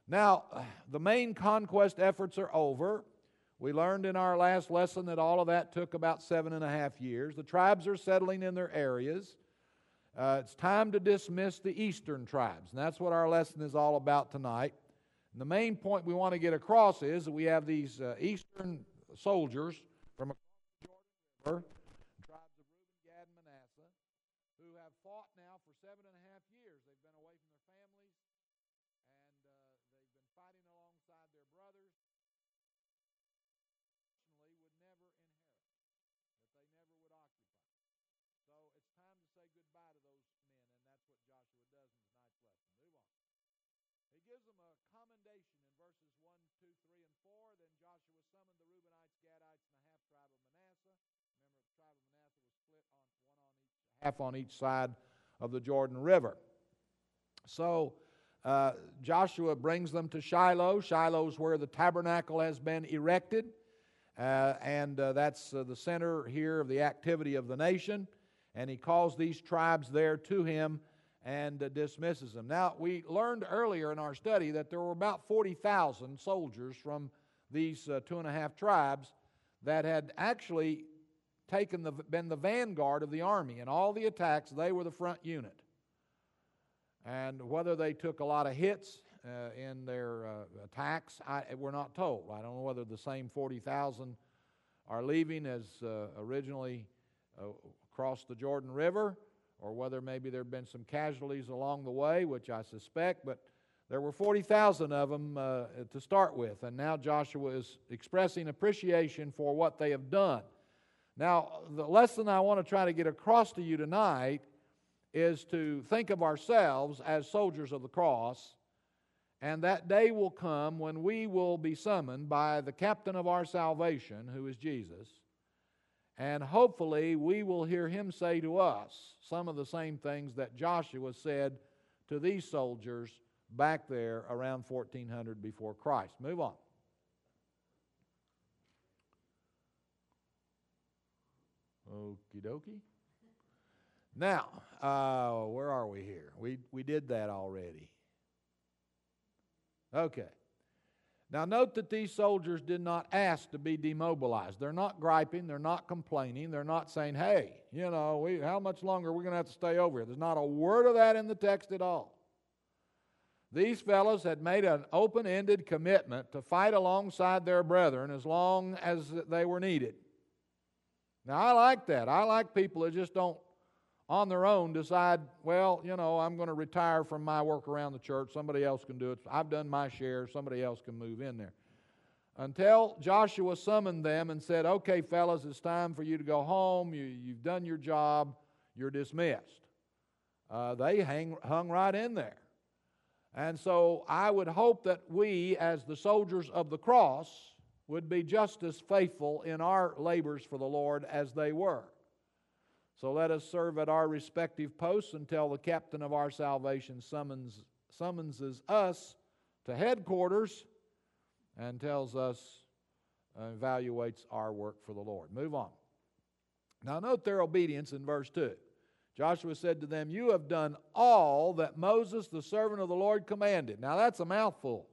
Now, the main conquest efforts are over. We learned in our last lesson that all of that took about 7.5 years. The tribes are settling in their areas. It's time to dismiss the eastern tribes, and that's what our lesson is all about tonight. And the main point we want to get across is that we have these eastern soldiers from across the Jordan River, the tribes of Reuben, Gad, and Manasseh, who have fought now for 7.5 years. They've been away from their families, and they've been fighting alongside their brothers. Would never inherit, that they never would occupy. So it's time to say goodbye to those men, and that's what Joshua does in tonight's lesson. Move on. He gives them a commendation in verses 1, 2, 3, and 4. Then Joshua summoned the Reubenites, Gadites, and the half-tribe of Manasseh. Remember, the tribe of Manasseh was split on half on each side of the Jordan River. So Joshua brings them to Shiloh. Shiloh is where the tabernacle has been erected. That's the center here of the activity of the nation. And he calls these tribes there to him and dismisses them. Now, we learned earlier in our study that there were about 40,000 soldiers from these 2.5 tribes that had actually been the vanguard of the army. In all the attacks, they were the front unit. And whether they took a lot of hits in their attacks, we're not told. I don't know whether the same 40,000 are leaving as originally crossed the Jordan River, or whether maybe there have been some casualties along the way, which I suspect, but there were 40,000 of them to start with, and now Joshua is expressing appreciation for what they have done. Now, the lesson I want to try to get across to you tonight is to think of ourselves as soldiers of the cross. And that day will come when we will be summoned by the captain of our salvation, who is Jesus. And hopefully we will hear him say to us some of the same things that Joshua said to these soldiers back there around 1400 before Christ. Move on. Okie dokie. Now, where are we here? We did that already. Okay. Now note that these soldiers did not ask to be demobilized. They're not griping. They're not complaining. They're not saying, hey, how much longer are we going to have to stay over here? There's not a word of that in the text at all. These fellows had made an open-ended commitment to fight alongside their brethren as long as they were needed. Now I like that. I like people that just don't on their own decide, well, I'm going to retire from my work around the church. Somebody else can do it. I've done my share. Somebody else can move in there. Until Joshua summoned them and said, okay, fellas, it's time for you to go home. You've done your job. You're dismissed. They hung right in there. And so I would hope that we, as the soldiers of the cross, would be just as faithful in our labors for the Lord as they were. So let us serve at our respective posts until the captain of our salvation summonses us to headquarters and tells us, evaluates our work for the Lord. Move on. Now note their obedience in verse 2. Joshua said to them, you have done all that Moses, the servant of the Lord, commanded. Now that's a mouthful.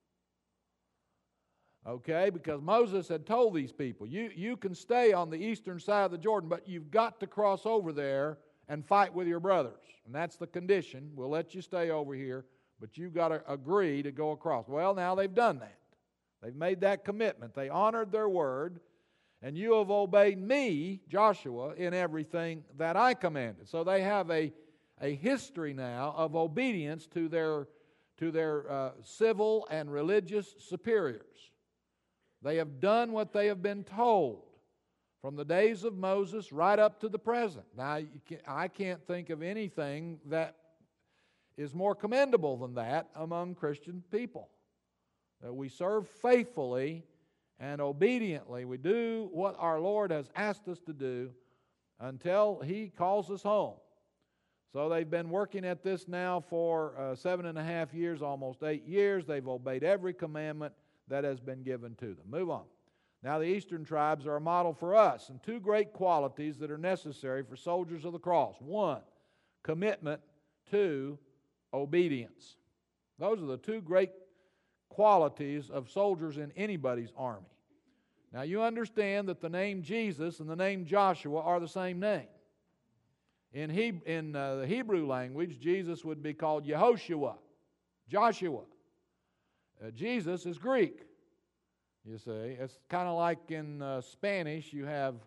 Okay, because Moses had told these people, you can stay on the eastern side of the Jordan, but you've got to cross over there and fight with your brothers. And that's the condition. We'll let you stay over here, but you've got to agree to go across. Well, now they've done that. They've made that commitment. They honored their word, and you have obeyed me, Joshua, in everything that I commanded. So they have a history now of obedience to their civil and religious superiors. They have done what they have been told from the days of Moses right up to the present. Now, I can't think of anything that is more commendable than that among Christian people. That we serve faithfully and obediently. We do what our Lord has asked us to do until He calls us home. So they've been working at this now for 7.5 years, almost 8 years. They've obeyed every commandment that has been given to them. Move on. Now the eastern tribes are a model for us, and two great qualities that are necessary for soldiers of the cross. One, commitment. Two, obedience. Those are the two great qualities of soldiers in anybody's army. Now you understand that the name Jesus and the name Joshua are the same name. In the Hebrew language, Jesus would be called Yehoshua, Joshua. Jesus is Greek, you see. It's kind of like in Spanish you have,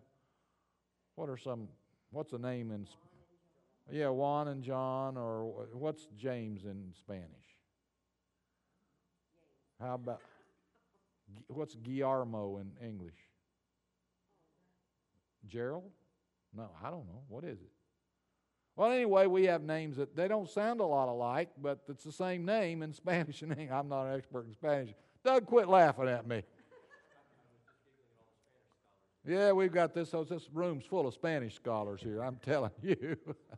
what's the name in, Juan and John, or what's James in Spanish? How about, what's Guillermo in English? Gerald? No, I don't know. What is it? Well, anyway, we have names that they don't sound a lot alike, but it's the same name in Spanish and English. I'm not an expert in Spanish. Doug, quit laughing at me. Yeah, we've got this room's full of Spanish scholars here, I'm telling you.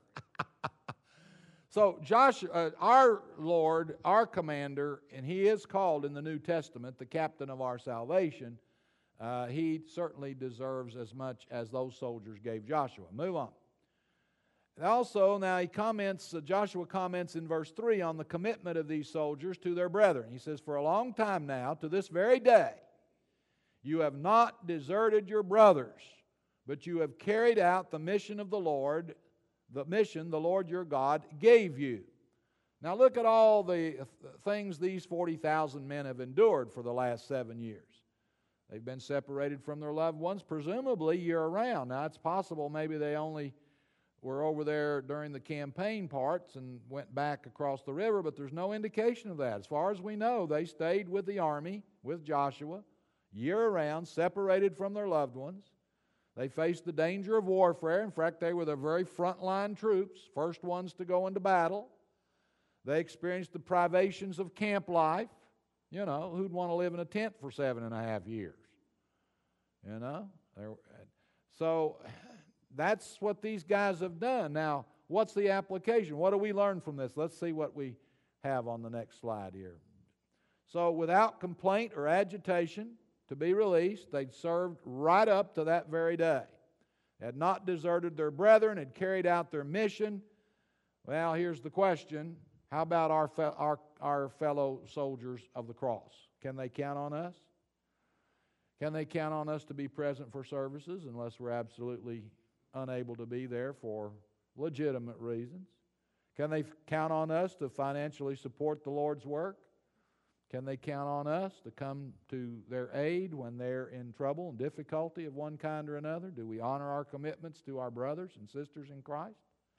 So Joshua, our Lord, our commander, and he is called in the New Testament the captain of our salvation, he certainly deserves as much as those soldiers gave Joshua. Move on. Also, now Joshua comments in verse 3 on the commitment of these soldiers to their brethren. He says, for a long time now, to this very day, you have not deserted your brothers, but you have carried out the mission of the Lord, the mission the Lord your God gave you. Now look at all the things these 40,000 men have endured for the last 7 years. They've been separated from their loved ones, presumably year-round. Now it's possible maybe they only were over there during the campaign parts and went back across the river, but there's no indication of that. As far as we know, they stayed with the army, with Joshua, year-round, separated from their loved ones. They faced the danger of warfare. In fact, they were the very frontline troops, first ones to go into battle. They experienced the privations of camp life. You know, who'd want to live in a tent for 7.5 years? You know? So that's what these guys have done. Now, what's the application? What do we learn from this? Let's see what we have on the next slide here. So, without complaint or agitation to be released, they'd served right up to that very day. They had not deserted their brethren, had carried out their mission. Well, here's the question. How about our fellow soldiers of the cross? Can they count on us? Can they count on us to be present for services unless we're absolutely unable to be there for legitimate reasons? Can they count on us to financially support the Lord's work? Can they count on us to come to their aid when they're in trouble and difficulty of one kind or another? Do we honor our commitments to our brothers and sisters in Christ?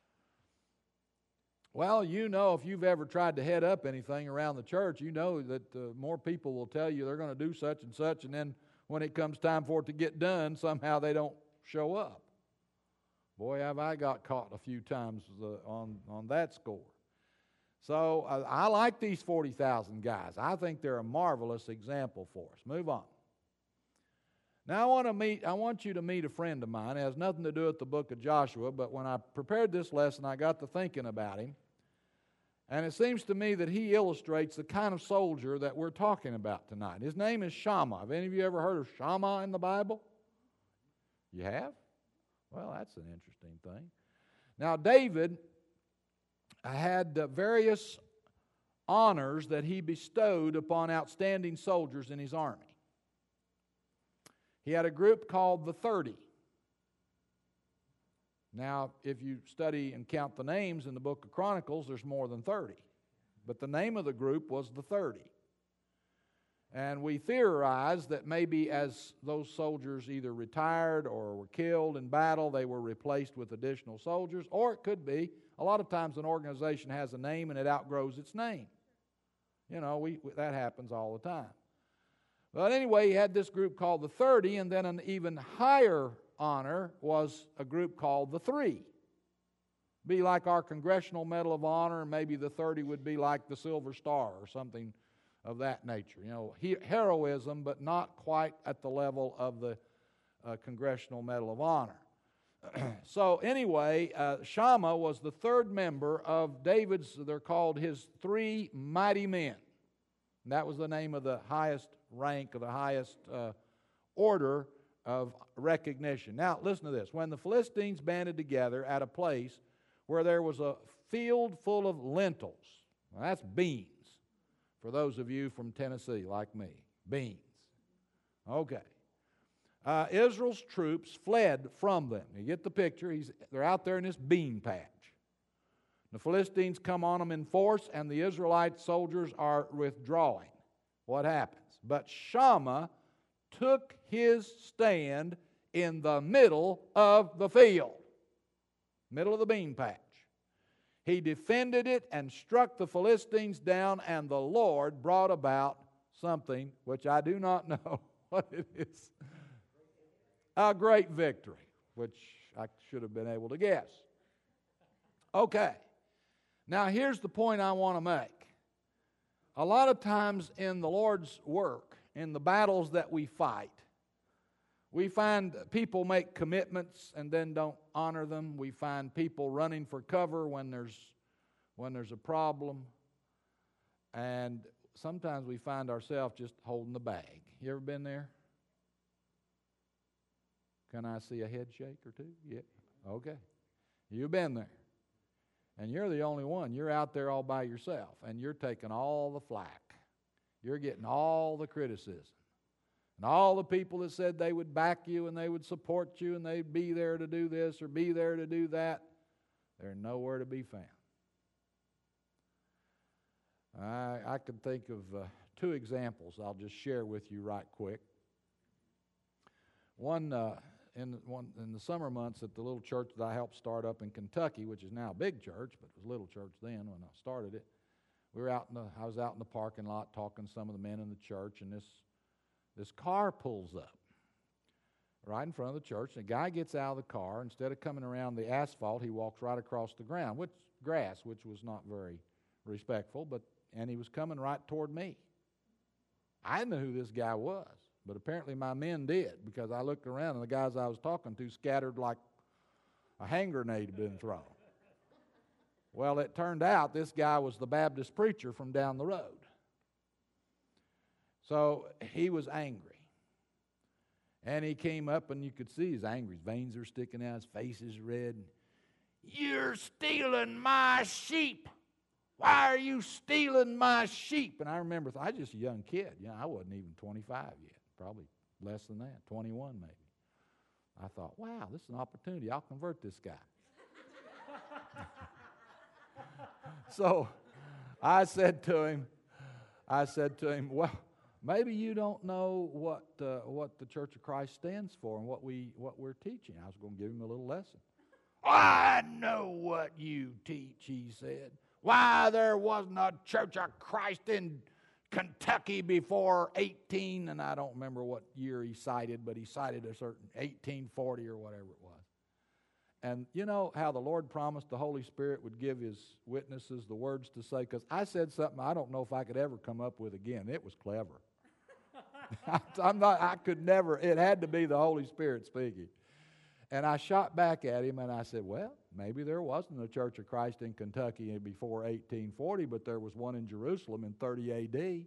Well, you know, if you've ever tried to head up anything around the church, you know that more people will tell you they're going to do such and such, and then when it comes time for it to get done, somehow they don't show up. Boy, have I got caught a few times on that score. So I like these 40,000 guys. I think they're a marvelous example for us. Move on. Now I want you to meet a friend of mine. It has nothing to do with the book of Joshua, but when I prepared this lesson, I got to thinking about him. And it seems to me that he illustrates the kind of soldier that we're talking about tonight. His name is Shammah. Have any of you ever heard of Shammah in the Bible? You have? Well, that's an interesting thing. Now, David had various honors that he bestowed upon outstanding soldiers in his army. He had a group called the 30. Now, if you study and count the names in the book of Chronicles, there's more than 30. But the name of the group was the 30. And we theorize that maybe as those soldiers either retired or were killed in battle, they were replaced with additional soldiers. Or it could be, a lot of times an organization has a name and it outgrows its name. You know, that happens all the time. But anyway, he had this group called the 30, and then an even higher honor was a group called the 3. Be like our Congressional Medal of Honor, and maybe the 30 would be like the Silver Star or something of that nature. You know, heroism, but not quite at the level of the Congressional Medal of Honor. So anyway, Shammah was the third member of David's, they're called his 3 mighty men. And that was the name of the highest rank or the highest order of recognition. Now, listen to this. When the Philistines banded together at a place where there was a field full of lentils, now that's beans, For those of you from Tennessee like me, beans. Okay. Israel's troops fled from them. You get the picture. They're out there in this bean patch. The Philistines come on them in force, and the Israelite soldiers are withdrawing. What happens? But Shammah took his stand in the middle of the field, middle of the bean patch. He defended it and struck the Philistines down, and the Lord brought about something which I do not know what it is. A great victory, which I should have been able to guess. Okay. Now here's the point I want to make. A lot of times in the Lord's work, in the battles that we fight, we find people make commitments and then don't honor them. We find people running for cover when there's a problem. And sometimes we find ourselves just holding the bag. You ever been there? Can I see a head shake or two? Yeah. Okay. You've been there. And you're the only one. You're out there all by yourself, and you're taking all the flack. You're getting all the criticism. And all the people that said they would back you and they would support you and they'd be there to do this or be there to do that, they're nowhere to be found. I could think of two examples I'll just share with you right quick. One in the summer months at the little church that I helped start up in Kentucky, which is now a big church, but it was a little church then when I started it. I was out in the parking lot talking to some of the men in the church, and this car pulls up right in front of the church. And the guy gets out of the car. Instead of coming around the asphalt, he walks right across the grass, which was not very respectful, and he was coming right toward me. I didn't know who this guy was, but apparently my men did, because I looked around and the guys I was talking to scattered like a hand grenade had been thrown. Well, it turned out this guy was the Baptist preacher from down the road. So he was angry. And he came up, and you could see he's angry. His veins are sticking out. His face is red. "You're stealing my sheep. Why are you stealing my sheep?" And I remember, I was just a young kid. I wasn't even 25 yet. Probably less than that, 21 maybe. I thought, wow, this is an opportunity. I'll convert this guy. So I said to him, well, maybe you don't know what the Church of Christ stands for and what we're teaching. I was going to give him a little lesson. "I know what you teach," he said. "Why, there wasn't a Church of Christ in Kentucky before 18, and I don't remember what year he cited, but he cited a certain 1840 or whatever it was. And you know how the Lord promised the Holy Spirit would give his witnesses the words to say? Because I said something I don't know if I could ever come up with again. It was clever. I could never, it had to be the Holy Spirit speaking. And I shot back at him and I said, well, maybe there wasn't a Church of Christ in Kentucky before 1840, but there was one in Jerusalem in 30 A.D.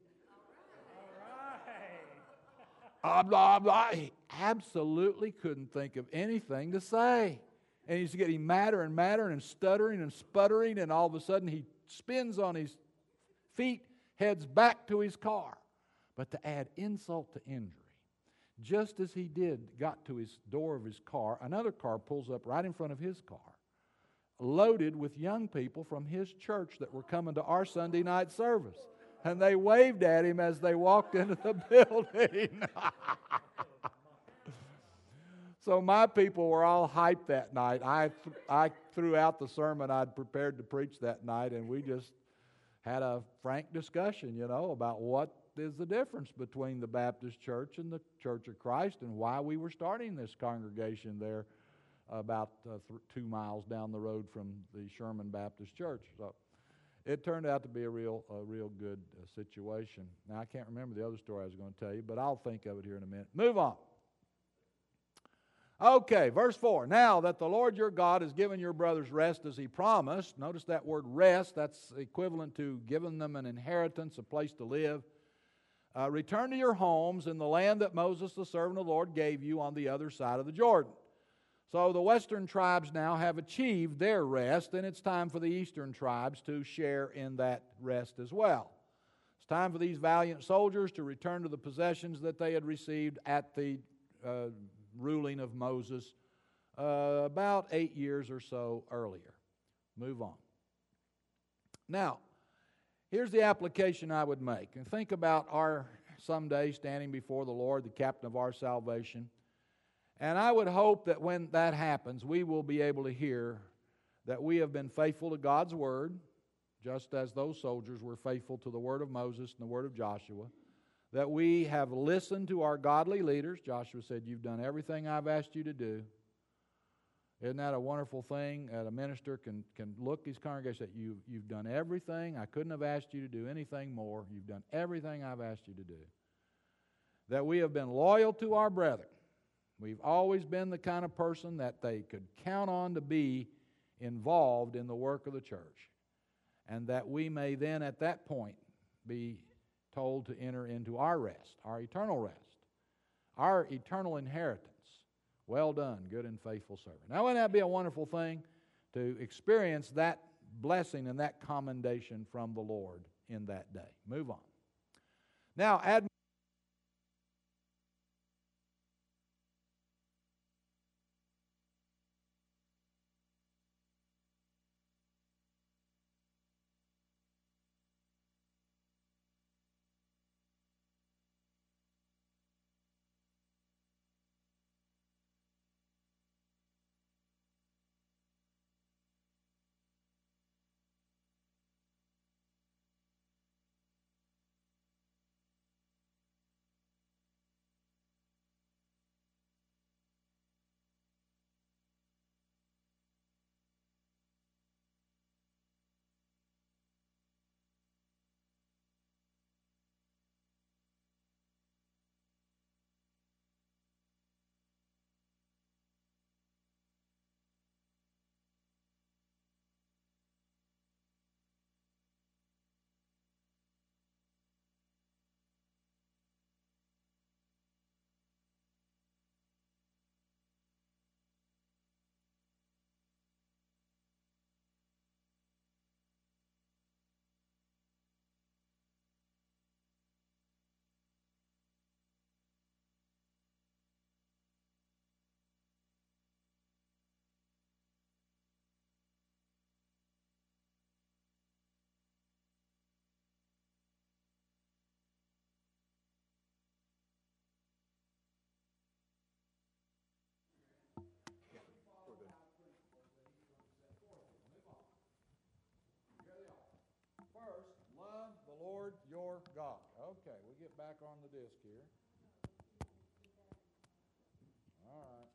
All right. He absolutely couldn't think of anything to say. And he's getting madder and madder and stuttering and sputtering, and all of a sudden he spins on his feet, heads back to his car. But to add insult to injury, just as he got to his door of his car, another car pulls up right in front of his car, loaded with young people from his church that were coming to our Sunday night service. And they waved at him as they walked into the building. So my people were all hyped that night. I threw out the sermon I'd prepared to preach that night, and we just had a frank discussion, about what is the difference between the Baptist church and the Church of Christ, and why we were starting this congregation there about 2 miles down the road from the Sherman Baptist Church. So it turned out to be a real good situation. Now, I can't remember the other story I was going to tell you, but I'll think of it here in a minute. Move on. Okay, verse 4. Now that the Lord your God has given your brothers rest as he promised, notice that word rest, that's equivalent to giving them an inheritance, a place to live. Return to your homes in the land that Moses, the servant of the Lord, gave you on the other side of the Jordan. So the western tribes now have achieved their rest, and it's time for the eastern tribes to share in that rest as well. It's time for these valiant soldiers to return to the possessions that they had received at the ruling of Moses about 8 years or so earlier. Move on. Now, here's the application I would make. And think about our someday standing before the Lord, the captain of our salvation. And I would hope that when that happens, we will be able to hear that we have been faithful to God's Word, just as those soldiers were faithful to the Word of Moses and the Word of Joshua, that we have listened to our godly leaders. Joshua said, "You've done everything I've asked you to do." Isn't that a wonderful thing? That a minister can look his congregation and say, you've done everything. I couldn't have asked you to do anything more. You've done everything I've asked you to do. That we have been loyal to our brethren. We've always been the kind of person that they could count on to be involved in the work of the church. And that we may then at that point be told to enter into our rest, our eternal rest, our eternal inheritance. Well done, good and faithful servant. Now, wouldn't that be a wonderful thing to experience that blessing and that commendation from the Lord in that day? Move on. Now, first, love the Lord your God. Okay, we get back on the disc here. All right.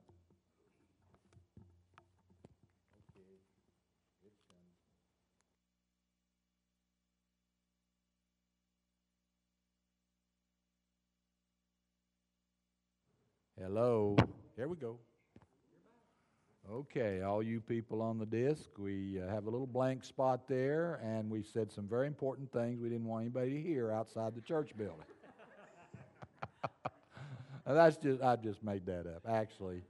Okay, it's done. Hello. Here we go. Okay, all you people on the disc, we have a little blank spot there, and we said some very important things we didn't want anybody to hear outside the church building. I just made that up. Actually,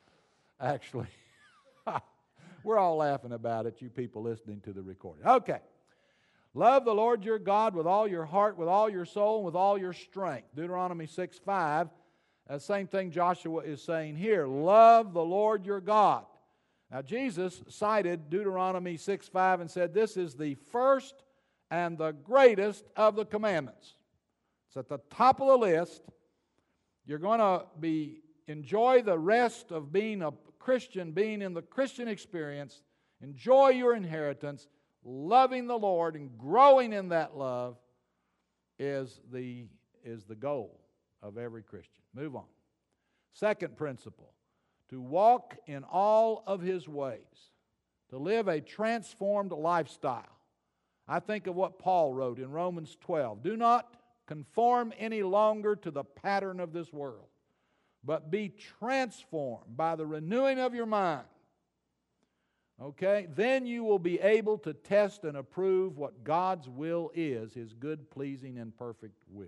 we're all laughing about it, you people listening to the recording. Okay. Love the Lord your God with all your heart, with all your soul, and with all your strength. Deuteronomy 6:5. Same thing Joshua is saying here. Love the Lord your God. Now, Jesus cited Deuteronomy 6:5 and said this is the first and the greatest of the commandments. It's at the top of the list. You're going to enjoy the rest of being a Christian, being in the Christian experience, enjoy your inheritance, loving the Lord and growing in that love is the goal of every Christian. Move on. Second principle, to walk in all of His ways, to live a transformed lifestyle. I think of what Paul wrote in Romans 12. Do not conform any longer to the pattern of this world, but be transformed by the renewing of your mind. Okay? Then you will be able to test and approve what God's will is, His good, pleasing, and perfect will.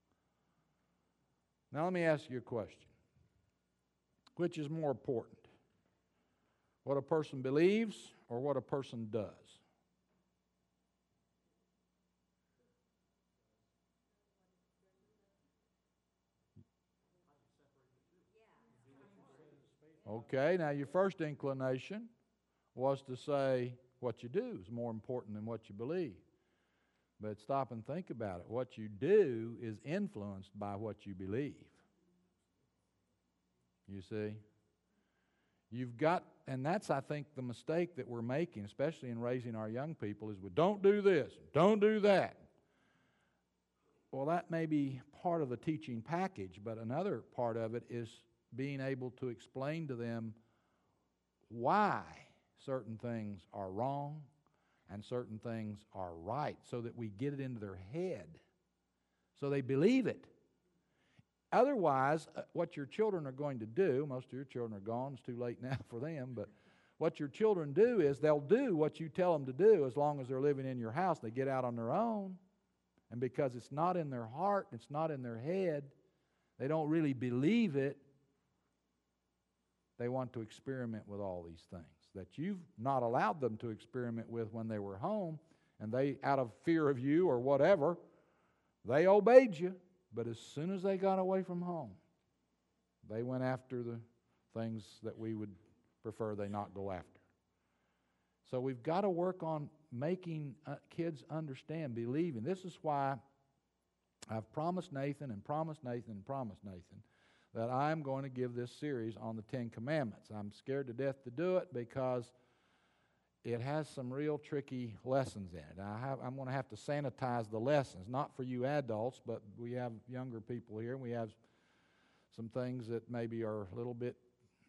Now let me ask you a question. Which is more important? What a person believes or what a person does? Okay, now your first inclination was to say what you do is more important than what you believe. But stop and think about it. What you do is influenced by what you believe. You see? You've got, and that's, I think, the mistake that we're making, especially in raising our young people, is we don't do this, don't do that. Well, that may be part of the teaching package, but another part of it is being able to explain to them why certain things are wrong and certain things are right, so that we get it into their head, so they believe it. Otherwise, what your children are going to do, most of your children are gone, it's too late now for them, but what your children do is they'll do what you tell them to do as long as they're living in your house. They get out on their own, and because it's not in their heart, it's not in their head, they don't really believe it, they want to experiment with all these things that you've not allowed them to experiment with when they were home, and they, out of fear of you or whatever, they obeyed you. But as soon as they got away from home, they went after the things that we would prefer they not go after. So we've got to work on making kids understand, believing. This is why I've promised Nathan and promised Nathan and promised Nathan that I'm going to give this series on the Ten Commandments. I'm scared to death to do it because it has some real tricky lessons in it. I'm going to have to sanitize the lessons, not for you adults, but we have younger people here, and we have some things that maybe are a little bit,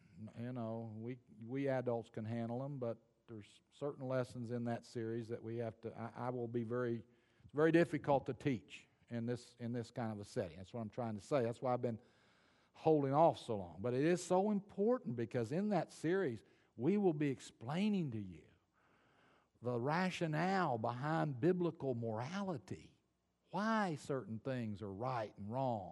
we adults can handle them, but there's certain lessons in that series that we have to, I will be it's very difficult to teach in this kind of a setting. That's what I'm trying to say. That's why I've been holding off so long. But it is so important because in that series, we will be explaining to you the rationale behind biblical morality, why certain things are right and wrong.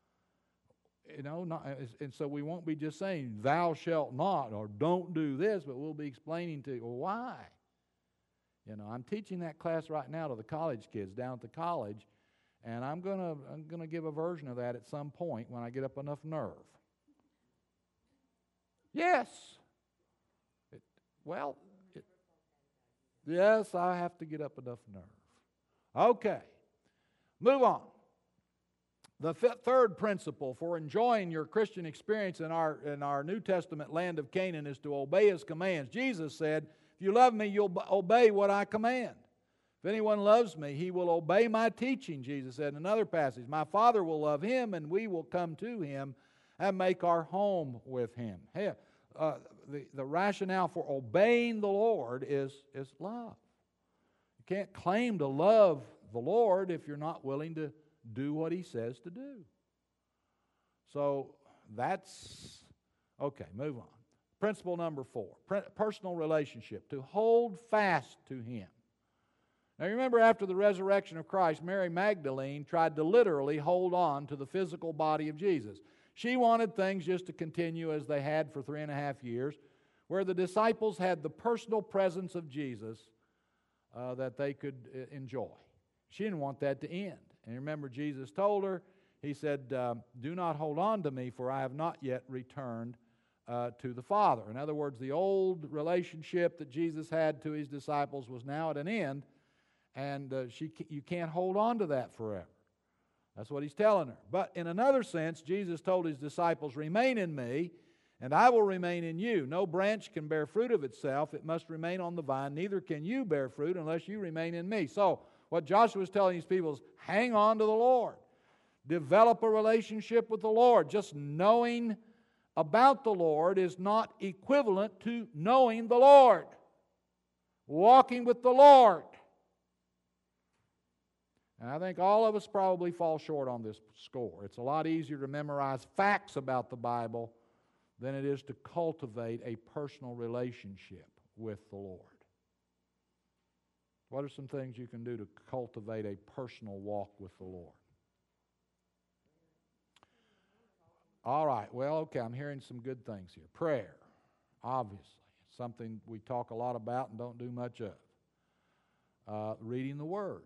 And so we won't be just saying, thou shalt not, or don't do this, but we'll be explaining to you, well, why? I'm teaching that class right now to the college kids down at the college, and I'm gonna give a version of that at some point when I get up enough nerve. Yes. Yes, I have to get up enough nerve. Okay. Move on. The third principle for enjoying your Christian experience in our New Testament land of Canaan is to obey His commands. Jesus said, if you love me, you'll obey what I command. If anyone loves me, he will obey my teaching, Jesus said in another passage. My Father will love him, and we will come to him and make our home with him. Hey, the rationale for obeying the Lord is love. You can't claim to love the Lord if you're not willing to do what He says to do. So that's, okay, move on. Principle number 4, personal relationship, to hold fast to Him. Now remember, after the resurrection of Christ, Mary Magdalene tried to literally hold on to the physical body of Jesus. She wanted things just to continue as they had for 3.5 years, where the disciples had the personal presence of Jesus that they could enjoy. She didn't want that to end. And remember, Jesus told her, He said, do not hold on to me, for I have not yet returned to the Father. In other words, the old relationship that Jesus had to His disciples was now at an end, and you can't hold on to that forever. That's what He's telling her. But in another sense, Jesus told His disciples, remain in me, and I will remain in you. No branch can bear fruit of itself. It must remain on the vine. Neither can you bear fruit unless you remain in me. So what Joshua was telling these people is hang on to the Lord. Develop a relationship with the Lord. Just knowing about the Lord is not equivalent to knowing the Lord. Walking with the Lord. And I think all of us probably fall short on this score. It's a lot easier to memorize facts about the Bible than it is to cultivate a personal relationship with the Lord. What are some things you can do to cultivate a personal walk with the Lord? All right, well, okay, I'm hearing some good things here. Prayer, obviously, something we talk a lot about and don't do much of. Reading the Word.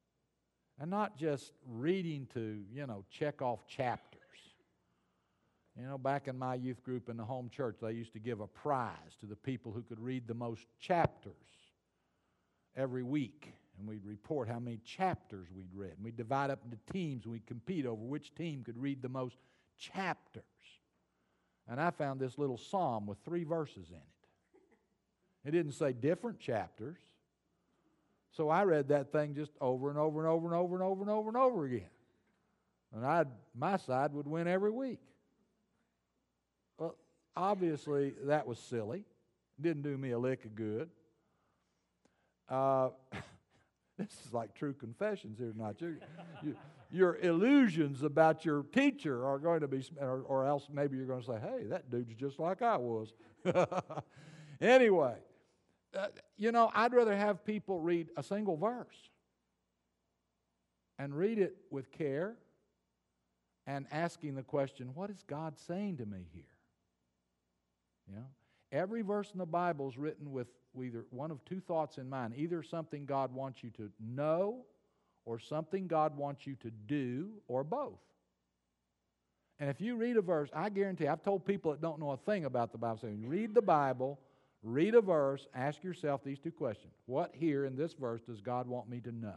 And not just reading to, check off chapters. You know, back in my youth group in the home church, they used to give a prize to the people who could read the most chapters every week. And we'd report how many chapters we'd read. And we'd divide up into teams, and we'd compete over which team could read the most chapters. And I found this little psalm with 3 verses in it. It didn't say different chapters. So I read that thing just over and over and over and over and over and over and over again. And my side would win every week. Well, obviously, that was silly. Didn't do me a lick of good. This is like true confessions here tonight. Your illusions about your teacher are going to be, or else maybe you're going to say, hey, that dude's just like I was. Anyway, I'd rather have people read a single verse and read it with care and asking the question, what is God saying to me here? Every verse in the Bible is written with either one of 2 thoughts in mind. Either something God wants you to know or something God wants you to do, or both. And if you read a verse, I guarantee, I've told people that don't know a thing about the Bible, saying, read the Bible, read a verse, ask yourself these 2 questions. What here in this verse does God want me to know?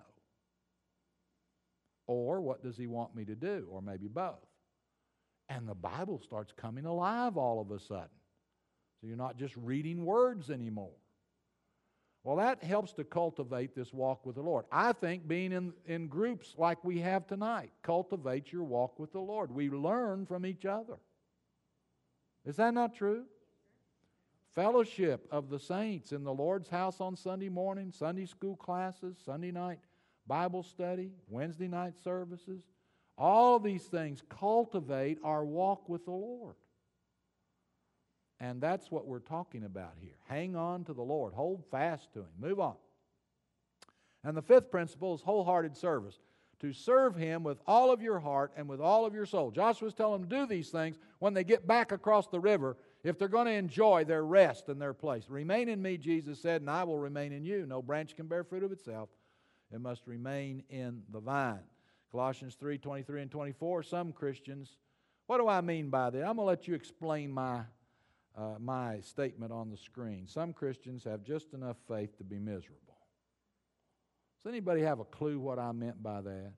Or what does He want me to do? Or maybe both. And the Bible starts coming alive all of a sudden. So you're not just reading words anymore. Well, that helps to cultivate this walk with the Lord. I think being in groups like we have tonight cultivates your walk with the Lord. We learn from each other. Is that not true? Fellowship of the saints in the Lord's house on Sunday morning, Sunday school classes, Sunday night Bible study, Wednesday night services. All these things cultivate our walk with the Lord. And that's what we're talking about here. Hang on to the Lord. Hold fast to Him. Move on. And the 5th principle is wholehearted service. To serve Him with all of your heart and with all of your soul. Joshua's telling them to do these things when they get back across the river if they're going to enjoy their rest and their place. Remain in me, Jesus said, and I will remain in you. No branch can bear fruit of itself. It must remain in the vine. Colossians 3:23 and 24. Some Christians, what do I mean by that? I'm going to let you explain my statement on the screen. Some Christians have just enough faith to be miserable. Does anybody have a clue what I meant by that?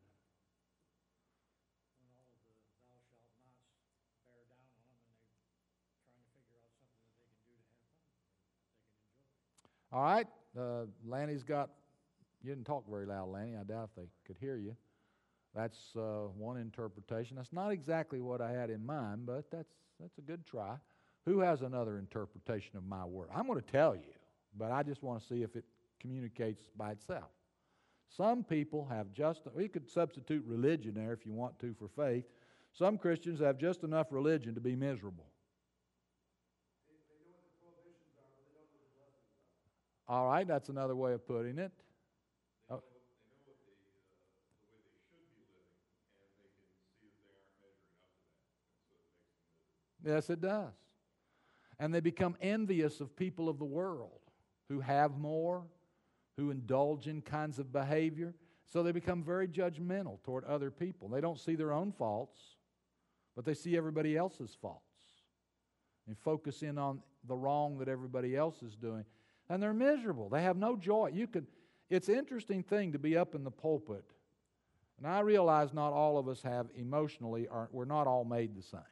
All right, Lanny's got, you didn't talk very loud, Lanny. I doubt if they could hear you. That's one interpretation. That's not exactly what I had in mind, but that's a good try. Who has another interpretation of my word? I'm going to tell you, but I just want to see if it communicates by itself. Some people have we could substitute religion there if you want to for faith. Some Christians have just enough religion to be miserable. They know what the prohibitions are, but they don't know what the blessings are. All right, that's another way of putting it. They know what the way they should be living, and they can see that they aren't measuring up to that, and so it makes them miserable. Yes, it does. And they become envious of people of the world who have more, who indulge in kinds of behavior. So they become very judgmental toward other people. They don't see their own faults, but they see everybody else's faults and focus in on the wrong that everybody else is doing. And they're miserable. They have no joy. It's an interesting thing to be up in the pulpit. And I realize not all of us have emotionally, we're not all made the same.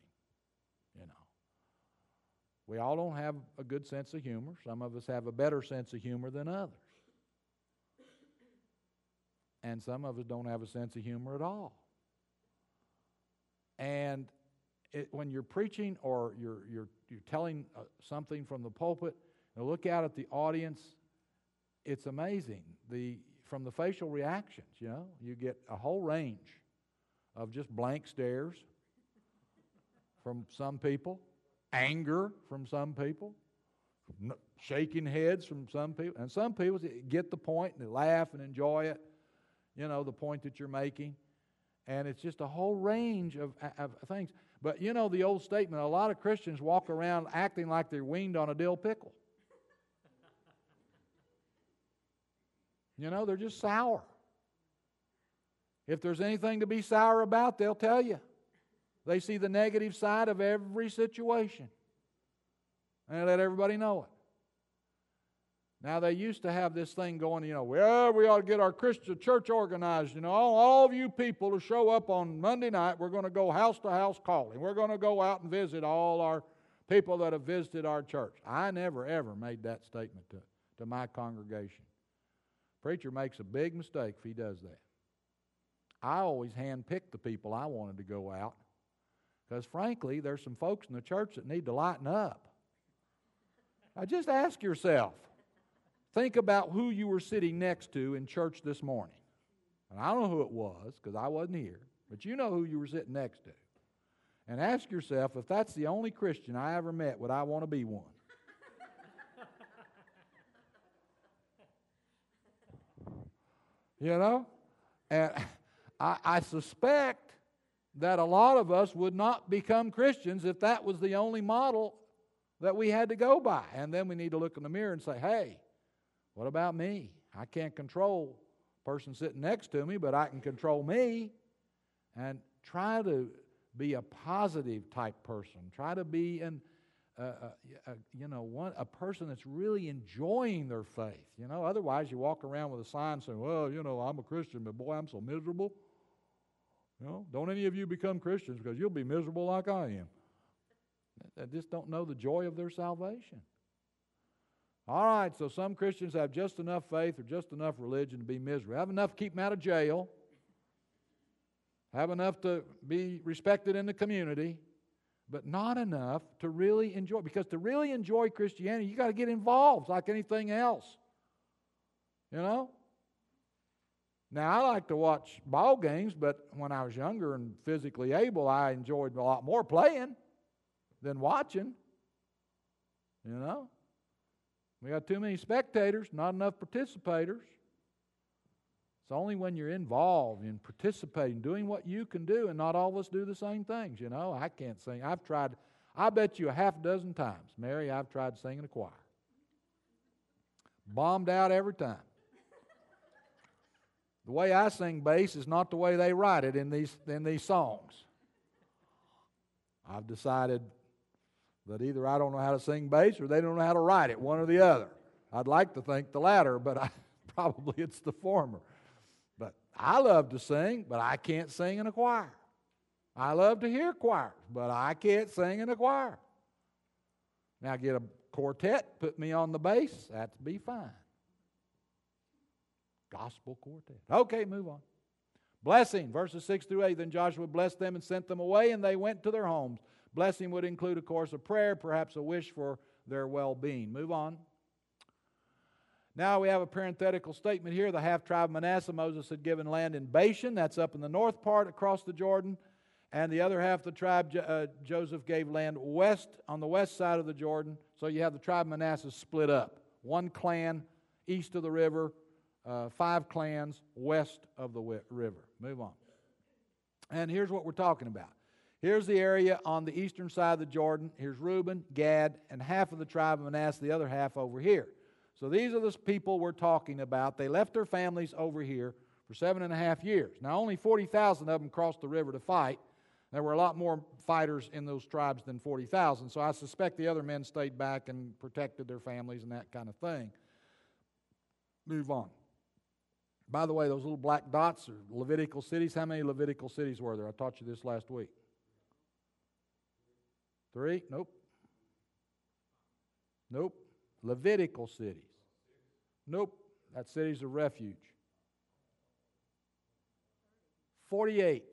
We all don't have a good sense of humor. Some of us have a better sense of humor than others. And some of us don't have a sense of humor at all. And when you're preaching or you're telling something from the pulpit, and look out at the audience, it's amazing. From the facial reactions, you get a whole range of just blank stares from some people. Anger from some people, shaking heads from some people, and some people get the point and they laugh and enjoy it, the point that you're making, and it's just a whole range of things. But the old statement, a lot of Christians walk around acting like they're weaned on a dill pickle. They're just sour. If there's anything to be sour about, they'll tell you. They see the negative side of every situation. And they let everybody know it. Now, they used to have this thing going, well, we ought to get our Christian church organized. All of you people to show up on Monday night, we're going to go house to house calling. We're going to go out and visit all our people that have visited our church. I never, ever made that statement to my congregation. Preacher makes a big mistake if he does that. I always handpick the people I wanted to go out because, frankly, there's some folks in the church that need to lighten up. Now, just ask yourself. Think about who you were sitting next to in church this morning. And I don't know who it was because I wasn't here, but you know who you were sitting next to. And ask yourself, if that's the only Christian I ever met, would I want to be one? And I suspect that a lot of us would not become Christians if that was the only model that we had to go by. And then we need to look in the mirror and say, hey, what about me? I can't control the person sitting next to me, but I can control me. And try to be a positive type person. Try to be a person that's really enjoying their faith. Otherwise you walk around with a sign saying, well, I'm a Christian, but boy, I'm so miserable. Don't any of you become Christians because you'll be miserable like I am. They just don't know the joy of their salvation. All right, so some Christians have just enough faith or just enough religion to be miserable. Have enough to keep them out of jail. Have enough to be respected in the community. But not enough to really enjoy. Because to really enjoy Christianity, you got to get involved like anything else. Now, I like to watch ball games, but when I was younger and physically able, I enjoyed a lot more playing than watching. We got too many spectators, not enough participators. It's only when you're involved in participating, doing what you can do, and not all of us do the same things. I can't sing. I've tried, I bet you a half dozen times, Mary, I've tried to sing in a choir. Bombed out every time. The way I sing bass is not the way they write it in these songs. I've decided that either I don't know how to sing bass or they don't know how to write it, one or the other. I'd like to think the latter, but probably it's the former. But I love to sing, but I can't sing in a choir. I love to hear choirs, but I can't sing in a choir. Now get a quartet, put me on the bass, that'd be fine. Gospel quartet. Okay, move on. Blessing, verses 6 through 8. Then Joshua blessed them and sent them away, and they went to their homes. Blessing would include, of course, a prayer, perhaps a wish for their well-being. Move on. Now we have a parenthetical statement here. The half-tribe of Manasseh, Moses had given land in Bashan. That's up in the north part across the Jordan. And the other half of the tribe, Joseph gave land on the west side of the Jordan. So you have the tribe of Manasseh split up. One clan east of the river, 5 clans west of the river. Move on. And here's what we're talking about. Here's the area on the eastern side of the Jordan. Here's Reuben, Gad, and half of the tribe of Manasseh, the other half over here. So these are the people we're talking about. They left their families over here for 7.5 years. Now only 40,000 of them crossed the river to fight. There were a lot more fighters in those tribes than 40,000, so I suspect the other men stayed back and protected their families and that kind of thing. Move on. By the way, those little black dots are Levitical cities. How many Levitical cities were there? I taught you this last week. 3? Nope. Nope. Levitical cities. Nope. That's cities of refuge. 48.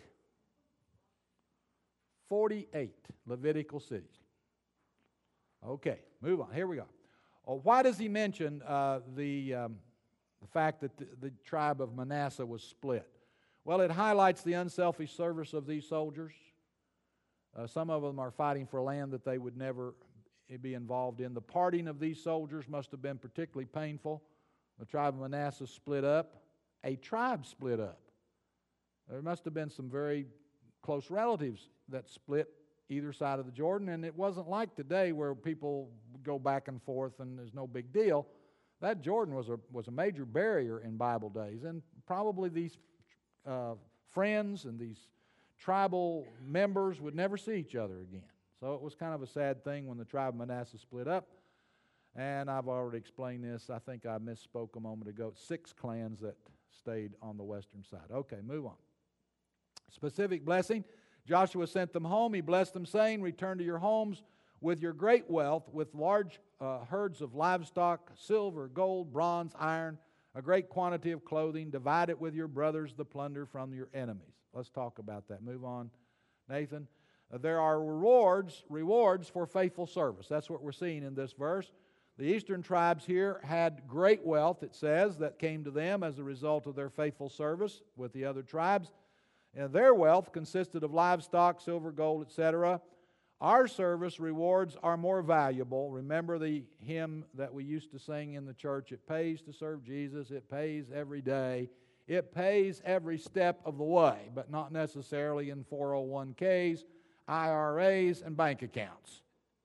48 Levitical cities. Okay, move on. Here we go. Why does he mention the fact that the tribe of Manasseh was split? Well, it highlights the unselfish service of these soldiers. Some of them are fighting for land that they would never be involved in. The parting of these soldiers must have been particularly painful. The tribe of Manasseh split up. A tribe split up. There must have been some very close relatives that split either side of the Jordan, and it wasn't like today where people go back and forth and there's no big deal. That Jordan was a major barrier in Bible days, and probably these friends and these tribal members would never see each other again. So it was kind of a sad thing when the tribe of Manasseh split up. And I've already explained this. I think I misspoke a moment ago. 6 clans that stayed on the western side. Okay, move on. Specific blessing. Joshua sent them home. He blessed them, saying, return to your homes with your great wealth, with large herds of livestock, silver, gold, bronze, iron, a great quantity of clothing. Divide it with your brothers, the plunder from your enemies. Let's talk about that. Move on, Nathan. There are rewards for faithful service. That's what we're seeing in this verse. The eastern tribes here had great wealth, it says, that came to them as a result of their faithful service with the other tribes. And their wealth consisted of livestock, silver, gold, etc. Our service rewards are more valuable. Remember the hymn that we used to sing in the church, it pays to serve Jesus, it pays every day. It pays every step of the way, but not necessarily in 401ks, IRAs, and bank accounts.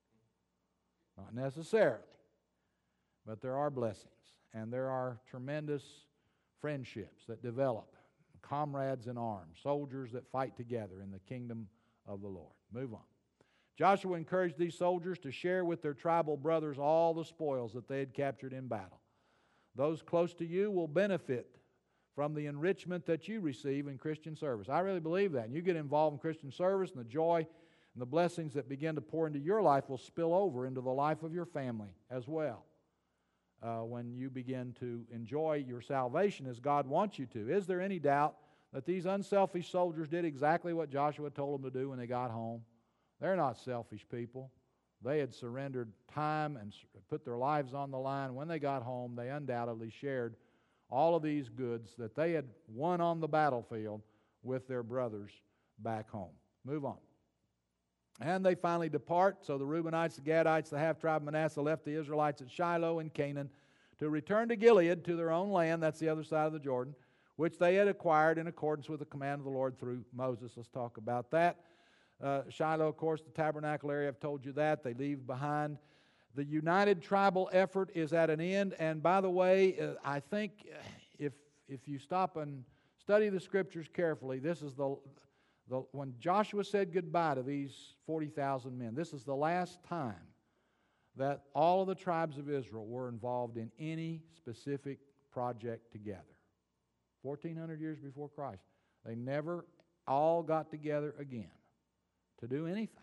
Not necessarily. But there are blessings, and there are tremendous friendships that develop, comrades in arms, soldiers that fight together in the kingdom of the Lord. Move on. Joshua encouraged these soldiers to share with their tribal brothers all the spoils that they had captured in battle. Those close to you will benefit from the enrichment that you receive in Christian service. I really believe that. And you get involved in Christian service, and the joy and the blessings that begin to pour into your life will spill over into the life of your family as well. When you begin to enjoy your salvation as God wants you to. Is there any doubt that these unselfish soldiers did exactly what Joshua told them to do when they got home? They're not selfish people. They had surrendered time and put their lives on the line. When they got home, they undoubtedly shared all of these goods that they had won on the battlefield with their brothers back home. Move on. And they finally depart. So the Reubenites, the Gadites, the half-tribe of Manasseh left the Israelites at Shiloh in Canaan to return to Gilead, to their own land, that's the other side of the Jordan, which they had acquired in accordance with the command of the Lord through Moses. Let's talk about that. Shiloh, of course, the tabernacle area, I've told you that. They leave behind. The united tribal effort is at an end. And by the way, I think if you stop and study the Scriptures carefully, this is when Joshua said goodbye to these 40,000 men, this is the last time that all of the tribes of Israel were involved in any specific project together. 1,400 years before Christ. They never all got together again to do anything.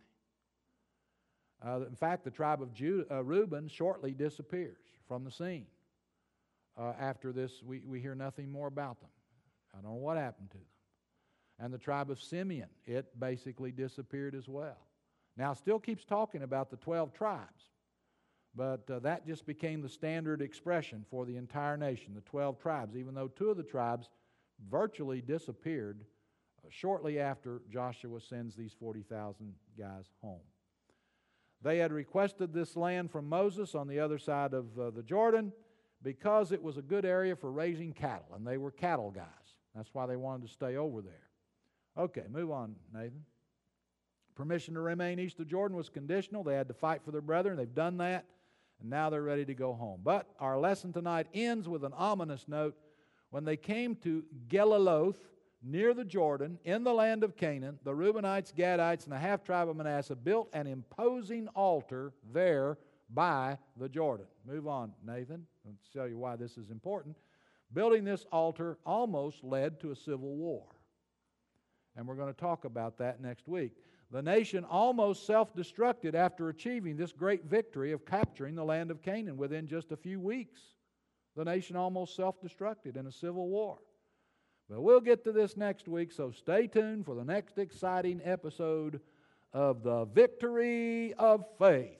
In fact, the tribe of Reuben shortly disappears from the scene. After this, we hear nothing more about them. I don't know what happened to them. And the tribe of Simeon, it basically disappeared as well. Now, it still keeps talking about the 12 tribes, but that just became the standard expression for the entire nation, the 12 tribes, even though 2 of the tribes virtually disappeared shortly after Joshua sends these 40,000 guys home. They had requested this land from Moses on the other side of the Jordan because it was a good area for raising cattle, and they were cattle guys. That's why they wanted to stay over there. Okay, move on, Nathan. Permission to remain east of Jordan was conditional. They had to fight for their brethren. They've done that, and now they're ready to go home. But our lesson tonight ends with an ominous note. When they came to Geliloth, near the Jordan, in the land of Canaan, the Reubenites, Gadites, and the half-tribe of Manasseh built an imposing altar there by the Jordan. Move on, Nathan. I'll tell you why this is important. Building this altar almost led to a civil war. And we're going to talk about that next week. The nation almost self-destructed after achieving this great victory of capturing the land of Canaan. Within just a few weeks, the nation almost self-destructed in a civil war. But we'll get to this next week, so stay tuned for the next exciting episode of The Victory of Faith.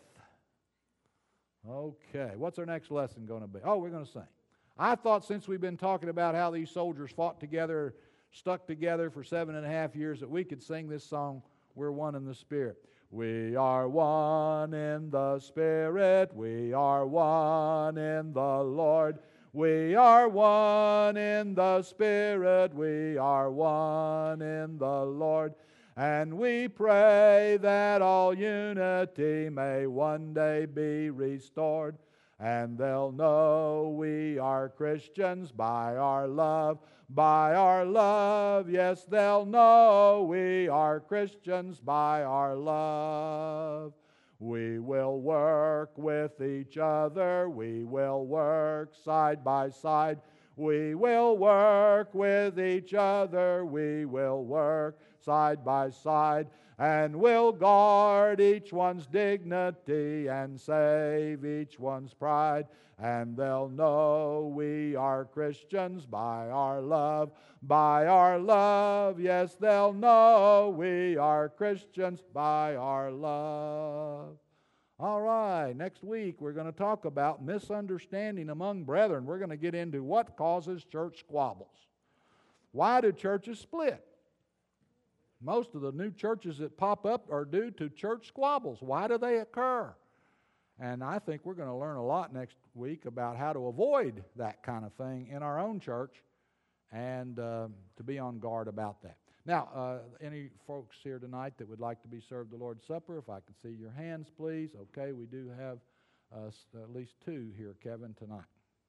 Okay, what's our next lesson going to be? Oh, we're going to sing. I thought since we've been talking about how these soldiers fought together, stuck together for 7.5 years, that we could sing this song, We're One in the Spirit. We are one in the Spirit, we are one in the Lord. We are one in the Spirit, we are one in the Lord, and we pray that all unity may one day be restored, and they'll know we are Christians by our love, by our love. Yes, they'll know we are Christians by our love. We will work with each other, we will work side by side. We will work with each other, we will work side by side, and we'll guard each one's dignity and save each one's pride. And they'll know we are Christians by our love, by our love. Yes, they'll know we are Christians by our love. All right, next week we're going to talk about misunderstanding among brethren. We're going to get into what causes church squabbles. Why do churches split? Most of the new churches that pop up are due to church squabbles. Why do they occur? And I think we're going to learn a lot next week about how to avoid that kind of thing in our own church and to be on guard about that. Now, any folks here tonight that would like to be served the Lord's Supper, if I could see your hands, please. Okay, we do have at least two here, Kevin, tonight.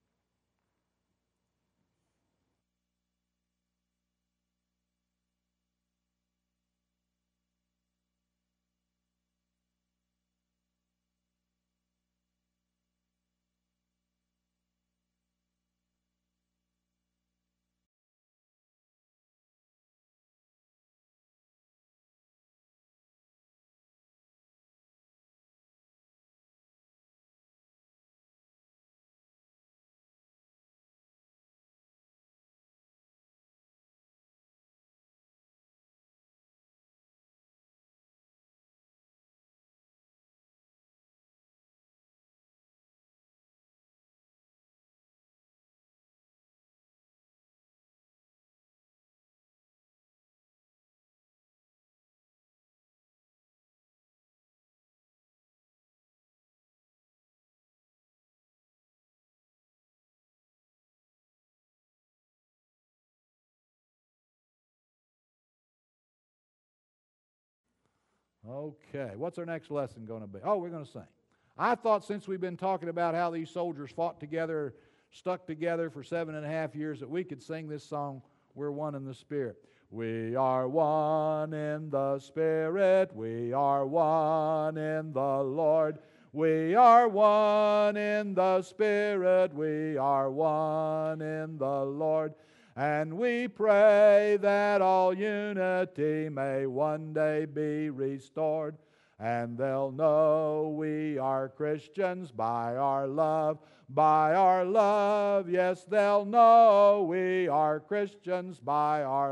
Okay, what's our next lesson going to be? Oh, we're going to sing. I thought since we've been talking about how these soldiers fought together, stuck together for 7.5 years, that we could sing this song, We're One in the Spirit. We are one in the Spirit, we are one in the Lord. We are one in the Spirit, we are one in the Lord. And we pray that all unity may one day be restored. And they'll know we are Christians by our love, by our love. Yes, they'll know we are Christians by our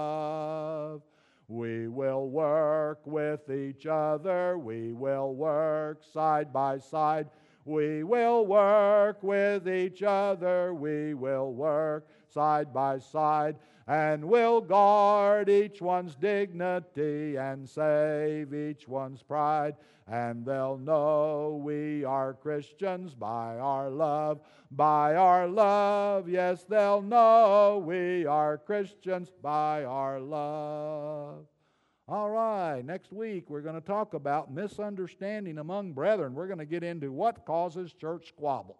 love. We will work with each other, we will work side by side. We will work with each other, we will work side by side, and we'll guard each one's dignity and save each one's pride. And they'll know we are Christians by our love, by our love. Yes, they'll know we are Christians by our love. All right, next week we're going to talk about misunderstanding among brethren. We're going to get into what causes church squabbles.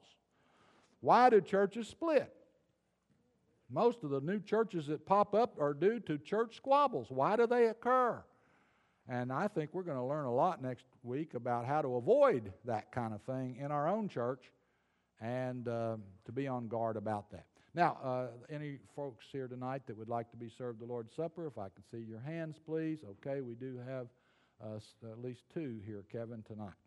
Why do churches split? Most of the new churches that pop up are due to church squabbles. Why do they occur? And I think we're going to learn a lot next week about how to avoid that kind of thing in our own church and to be on guard about that. Now, any folks here tonight that would like to be served the Lord's Supper, if I could see your hands, please. Okay, we do have at least two here, Kevin, tonight.